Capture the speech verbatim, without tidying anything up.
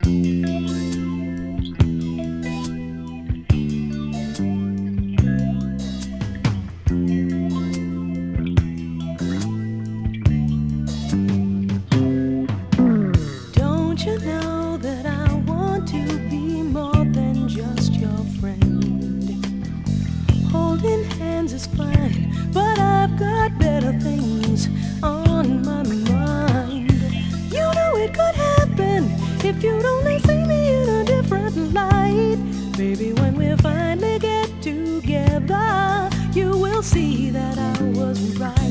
Don't you know that I want to be more than just your friend? Holding hands is fine, but I've got better things on my mind. You know it could happen if you'd only see me in a different light. Baby, when we finally get together, you will see that I was right.